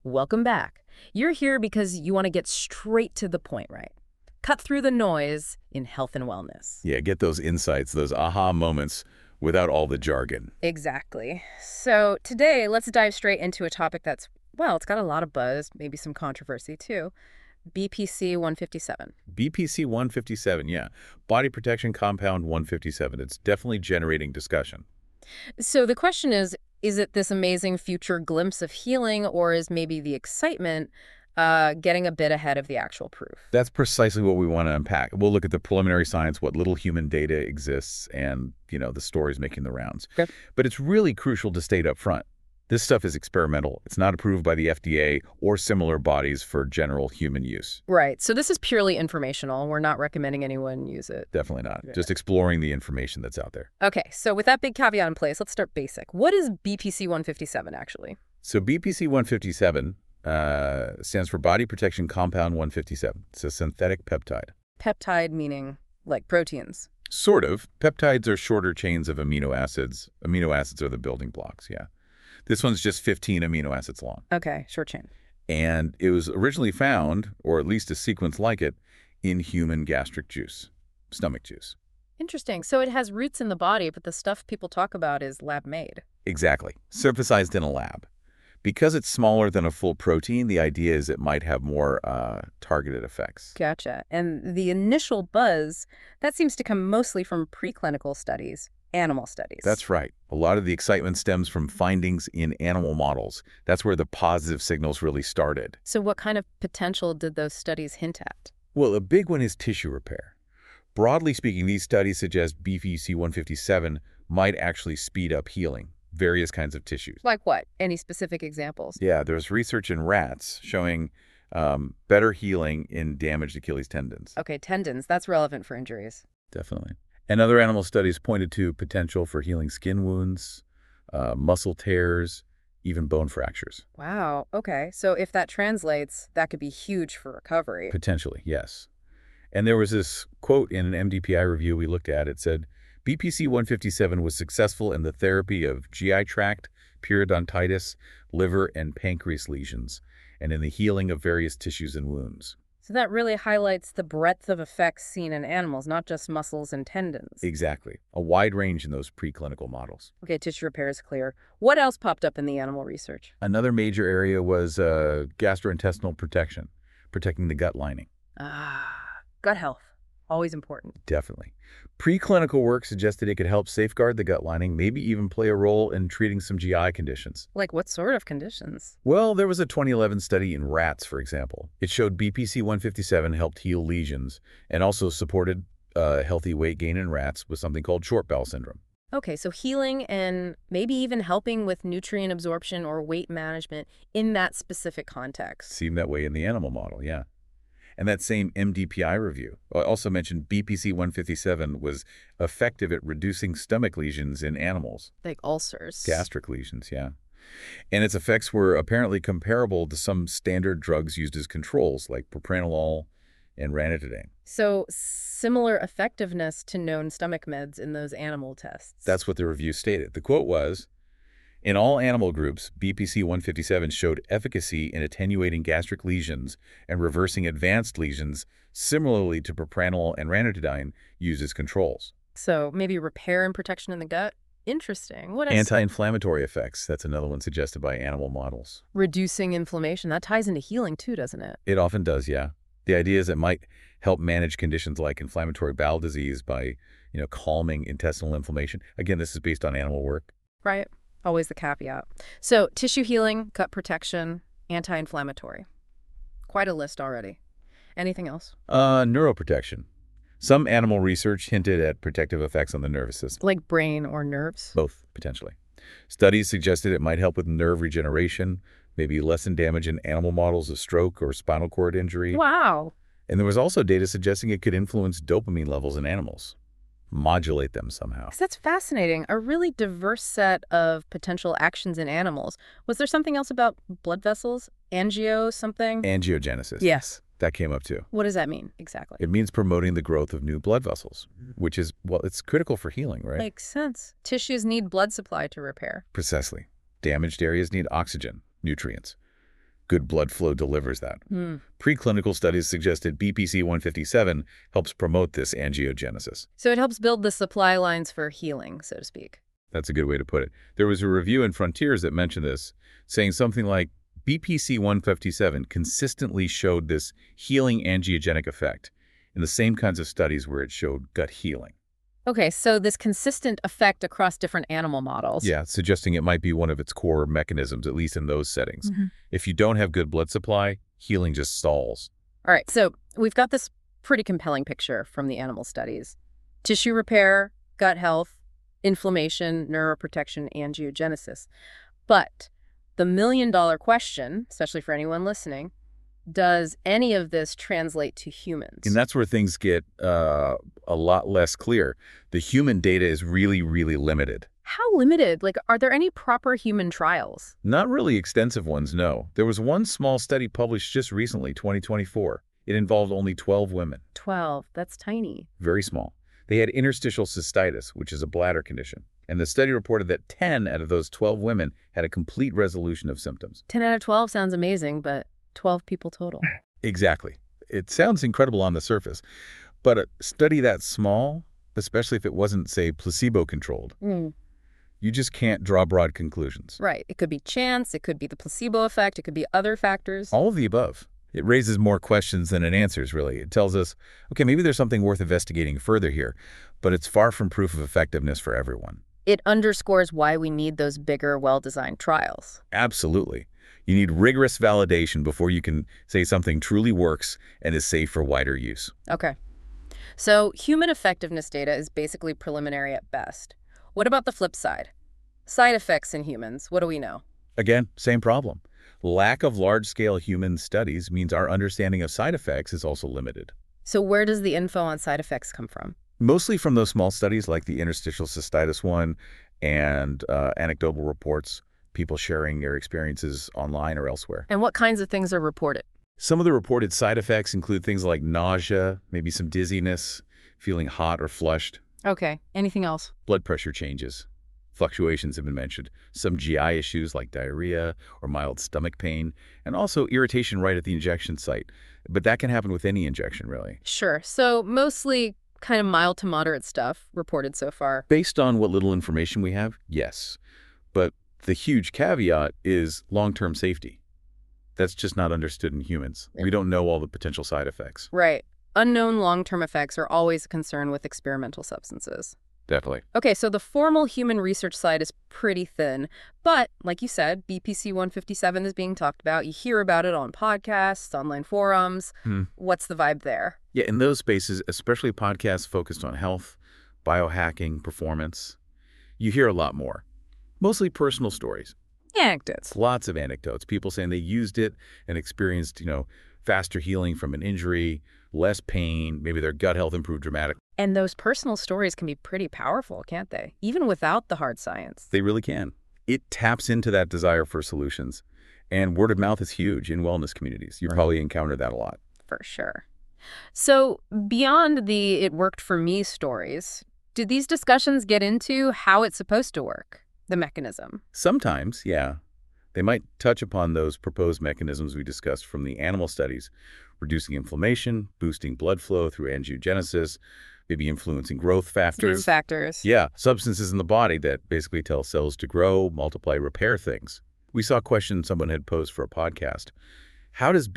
Welcome back. You're here because you want to get straight to the point, right? Cut through the noise in health and wellness. Yeah, get those insights, those aha moments without all the jargon. Exactly. So today, let's dive straight into a topic that's, well, it's got a lot of buzz, maybe some controversy too. BPC 157. BPC 157, yeah. Body Protection Compound 157. It's definitely generating discussion. So the question is it this amazing future glimpse of healing, or is maybe the excitement getting a bit ahead of the actual proof? That's precisely what we want to unpack. We'll look at the preliminary science, what little human data exists, and, the stories making the rounds. Okay. But it's really crucial to state up front. This stuff is experimental. It's not approved by the FDA or similar bodies for general human use. Right. So this is purely informational. We're not recommending anyone use it. Definitely not. Yeah. Just exploring the information that's out there. Okay, so with that big caveat in place, let's start basic. What is BPC 157 actually? So BPC 157 stands for Body Protection Compound 157. It's a synthetic peptide. Peptide meaning like proteins. Sort of. Peptides are shorter chains of amino acids. Amino acids are the building blocks, yeah. This one's just 15 amino acids long. Okay, short chain. And it was originally found, or at least a sequence like it, in human gastric juice, stomach juice. Interesting. So it has roots in the body, but the stuff people talk about is lab-made. Exactly. Synthesized in a lab. Because it's smaller than a full protein, the idea is it might have more targeted effects. Gotcha. And the initial buzz, that seems to come mostly from preclinical studies, animal studies. That's right. A lot of the excitement stems from findings in animal models. That's where the positive signals really started. So what kind of potential did those studies hint at? Well, a big one is tissue repair. Broadly speaking, these studies suggest BPC 157 might actually speed up healing, various kinds of tissues. Like what? Any specific examples? Yeah, there's research in rats showing better healing in damaged Achilles tendons. Okay, tendons. That's relevant for injuries. Definitely. And other animal studies pointed to potential for healing skin wounds, muscle tears, even bone fractures. Wow. Okay. So if that translates, that could be huge for recovery. Potentially, yes. And there was this quote in an MDPI review we looked at. It said, BPC 157 was successful in the therapy of GI tract, periodontitis, liver, and pancreas lesions, and in the healing of various tissues and wounds. So that really highlights the breadth of effects seen in animals, not just muscles and tendons. Exactly. A wide range in those preclinical models. Okay, tissue repair is clear. What else popped up in the animal research? Another major area was gastrointestinal protection, protecting the gut lining. Gut health. Always important. Definitely. Preclinical work suggested it could help safeguard the gut lining, maybe even play a role in treating some GI conditions. Like what sort of conditions? Well, there was a 2011 study in rats, for example. It showed BPC 157 helped heal lesions and also supported healthy weight gain in rats with something called short bowel syndrome. Okay, so healing and maybe even helping with nutrient absorption or weight management in that specific context. Seemed that way in the animal model, yeah. And that same MDPI review also mentioned BPC 157 was effective at reducing stomach lesions in animals. Like ulcers. Gastric lesions, yeah. And its effects were apparently comparable to some standard drugs used as controls, like propranolol and ranitidine. So similar effectiveness to known stomach meds in those animal tests. That's what the review stated. The quote was, in all animal groups, BPC 157 showed efficacy in attenuating gastric lesions and reversing advanced lesions, similarly to propranolol and ranitidine used as controls. So maybe repair and protection in the gut? Interesting. What else? Anti-inflammatory effects. That's another one suggested by animal models. Reducing inflammation. That ties into healing too, doesn't it? It often does, yeah. The idea is it might help manage conditions like inflammatory bowel disease by, calming intestinal inflammation. Again, this is based on animal work. Right. Always the caveat. So tissue healing, gut protection, anti-inflammatory. Quite a list already. Anything else? Neuroprotection. Some animal research hinted at protective effects on the nervous system. Like brain or nerves? Both, potentially. Studies suggested it might help with nerve regeneration, maybe lessen damage in animal models of stroke or spinal cord injury. Wow. And there was also data suggesting it could influence dopamine levels in animals, modulate them somehow. That's fascinating. A really diverse set of potential actions in animals. Was there something else about blood vessels? Angio something? Angiogenesis. Yes. That came up too. What does that mean exactly? It means promoting the growth of new blood vessels, which is, well, it's critical for healing, right? Makes sense. Tissues need blood supply to repair. Precisely. Damaged areas need oxygen, nutrients. good blood flow delivers that. Preclinical studies suggested BPC-157 helps promote this angiogenesis. So it helps build the supply lines for healing, so to speak. That's a good way to put it. There was a review in Frontiers that mentioned this, saying something like BPC-157 consistently showed this healing angiogenic effect in the same kinds of studies where it showed gut healing. Okay, so this consistent effect across different animal models. Yeah, suggesting it might be one of its core mechanisms, at least in those settings. If you don't have good blood supply, healing just stalls. All right, so we've got this pretty compelling picture from the animal studies. Tissue repair, gut health, inflammation, neuroprotection, angiogenesis. But the million-dollar question, especially for anyone listening, does any of this translate to humans? And that's where things get a lot less clear. The human data is really, really limited. How limited? Like, are there any proper human trials? Not really extensive ones, no. There was one small study published just recently, 2024. It involved only 12 women. 12, that's tiny. Very small. They had interstitial cystitis, which is a bladder condition. And the study reported that 10 out of those 12 women had a complete resolution of symptoms. 10 out of 12 sounds amazing, but 12 people total. Exactly. It sounds incredible on the surface. But a study that small, especially if it wasn't, say, placebo-controlled, you just can't draw broad conclusions. Right. It could be chance, it could be the placebo effect, it could be other factors. All of the above. It raises more questions than it answers, really. It tells us, okay, maybe there's something worth investigating further here, but it's far from proof of effectiveness for everyone. It underscores why we need those bigger, well-designed trials. Absolutely. You need rigorous validation before you can say something truly works and is safe for wider use. Okay. So human effectiveness data is basically preliminary at best. What about the flip side? Side effects in humans, what do we know? Again, same problem. Lack of large-scale human studies means our understanding of side effects is also limited. So where does the info on side effects come from? Mostly from those small studies like the interstitial cystitis one and anecdotal reports, people sharing their experiences online or elsewhere. And what kinds of things are reported? Some of the reported side effects include things like nausea, maybe some dizziness, feeling hot or flushed. Okay. Anything else? Blood pressure changes. Fluctuations have been mentioned. Some GI issues like diarrhea or mild stomach pain, and also irritation right at the injection site. But that can happen with any injection, really. Sure. So mostly kind of mild to moderate stuff reported so far. Based on what little information we have, yes. But the huge caveat is long-term safety. That's just not understood in humans. We don't know all the potential side effects. Right. Unknown long-term effects are always a concern with experimental substances. Definitely. Okay, so the formal human research side is pretty thin, but like you said, BPC-157 is being talked about. You hear about it on podcasts, online forums. What's the vibe there? Yeah, in those spaces, especially podcasts focused on health, biohacking, performance, you hear a lot more. Mostly personal stories. Anecdotes. Lots of anecdotes. People saying they used it and experienced, faster healing from an injury, less pain, maybe their gut health improved dramatically. And those personal stories can be pretty powerful, can't they? Even without the hard science. They really can. It taps into that desire for solutions. And word of mouth is huge in wellness communities. You probably encounter that a lot. For sure. So beyond the "it worked for me" stories, did these discussions get into how it's supposed to work, the mechanism? Sometimes, yeah. They might touch upon those proposed mechanisms we discussed from the animal studies, reducing inflammation, boosting blood flow through angiogenesis, maybe influencing growth factors. Yeah, substances in the body that basically tell cells to grow, multiply, repair things. We saw a question someone had posed for a podcast. How does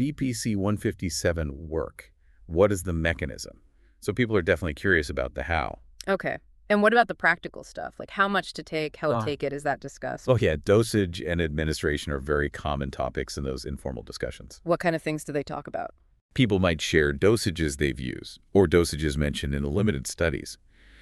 BPC-157 work? What is the mechanism? So people are definitely curious about the how. Okay. And what about the practical stuff? Like how much to take, how to take it, is that discussed? Oh, yeah. Dosage and administration are very common topics in those informal discussions. What kind of things do they talk about? People might share dosages they've used or dosages mentioned in the limited studies.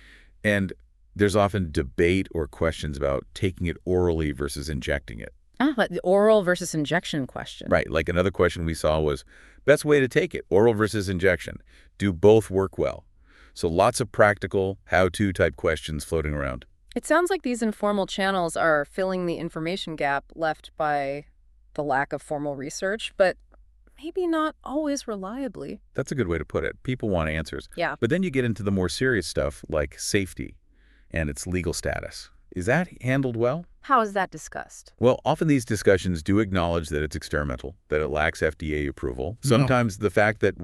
And there's often debate or questions about taking it orally versus injecting it. Like the oral versus injection question. Right. Like another question we saw was, best way to take it, oral versus injection. Do both work well? So lots of practical, how-to type questions floating around. It sounds like these informal channels are filling the information gap left by the lack of formal research, but maybe not always reliably. That's a good way to put it. People want answers. Yeah. But then you get into the more serious stuff like safety and its legal status. Is that handled well? How is that discussed? Well, often these discussions do acknowledge that it's experimental, that it lacks FDA approval. No. Sometimes the fact that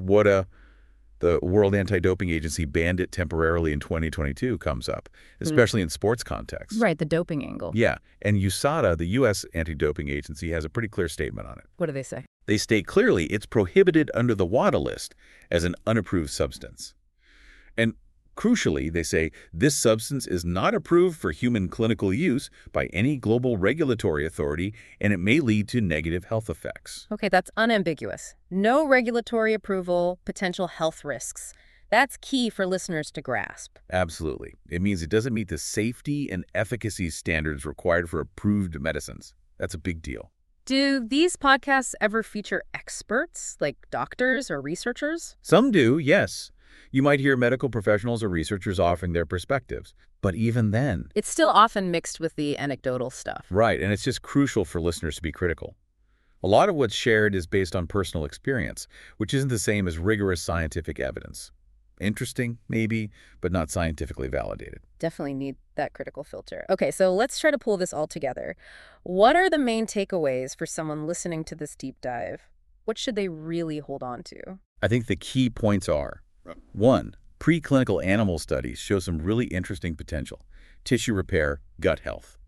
the World Anti-Doping Agency banned it temporarily in 2022 comes up, especially in sports contexts. Right, the doping angle. Yeah, and USADA, the U.S. Anti-Doping Agency, has a pretty clear statement on it. What do they say? They state clearly it's prohibited under the WADA list as an unapproved substance. And crucially, they say this substance is not approved for human clinical use by any global regulatory authority, and it may lead to negative health effects. Okay, that's unambiguous. No regulatory approval, potential health risks. That's key for listeners to grasp. Absolutely. It means it doesn't meet the safety and efficacy standards required for approved medicines. That's a big deal. Do these podcasts ever feature experts, like doctors or researchers? Some do, yes. You might hear medical professionals or researchers offering their perspectives. But even then... It's still often mixed with the anecdotal stuff. Right, and it's just crucial for listeners to be critical. A lot of what's shared is based on personal experience, which isn't the same as rigorous scientific evidence. Interesting, maybe, but not scientifically validated. Definitely need that critical filter. Okay, so let's try to pull this all together. What are the main takeaways for someone listening to this deep dive? What should they really hold on to? I think the key points are: 1. Preclinical animal studies show some really interesting potential. Tissue repair, gut health.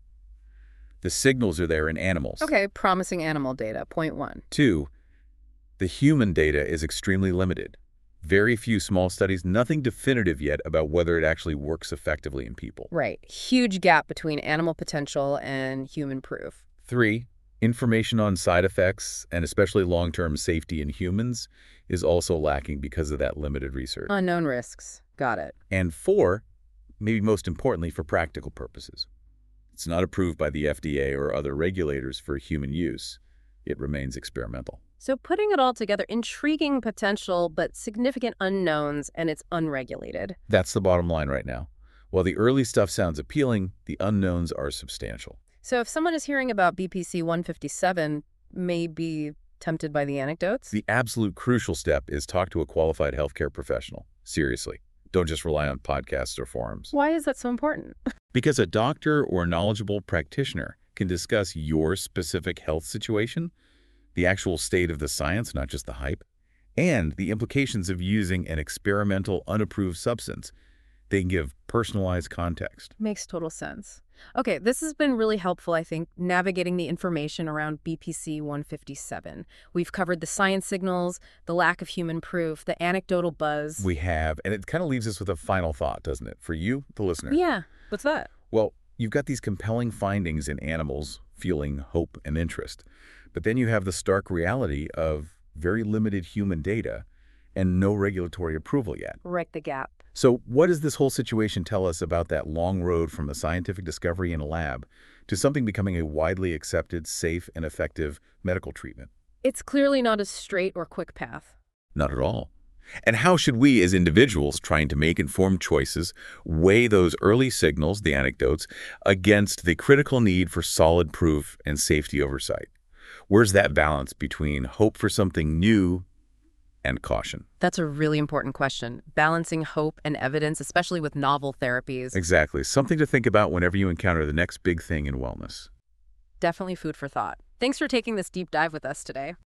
The signals are there in animals. Okay, promising animal data, point 1. 2. The human data is extremely limited. Very few small studies, nothing definitive yet about whether it actually works effectively in people. Right, huge gap between animal potential and human proof. 3. Information on side effects, and especially long-term safety in humans, is also lacking because of that limited research. Unknown risks. Got it. And 4, maybe most importantly for practical purposes, it's not approved by the FDA or other regulators for human use. It remains experimental. So putting it all together, intriguing potential, but significant unknowns, and it's unregulated. That's the bottom line right now. While the early stuff sounds appealing, the unknowns are substantial. So if someone is hearing about BPC 157, may be tempted by the anecdotes? The absolute crucial step is talk to a qualified healthcare professional. Seriously. Don't just rely on podcasts or forums. Why is that so important? Because a doctor or knowledgeable practitioner can discuss your specific health situation, the actual state of the science, not just the hype, and the implications of using an experimental, unapproved substance. They can give personalized context. Makes total sense. Okay, this has been really helpful, I think, navigating the information around BPC 157. We've covered the science signals, the lack of human proof, the anecdotal buzz. We have, and it kind of leaves us with a final thought, doesn't it? For you, the listener. Yeah, what's that? Well, you've got these compelling findings in animals fueling hope and interest. But then you have the stark reality of very limited human data and no regulatory approval yet. Right the gap. So what does this whole situation tell us about that long road from a scientific discovery in a lab to something becoming a widely accepted, safe, and effective medical treatment? It's clearly not a straight or quick path. Not at all. And how should we, as individuals trying to make informed choices, weigh those early signals, the anecdotes, against the critical need for solid proof and safety oversight? Where's that balance between hope for something new and caution? That's a really important question. Balancing hope and evidence, especially with novel therapies. Exactly. Something to think about whenever you encounter the next big thing in wellness. Definitely food for thought. Thanks for taking this deep dive with us today.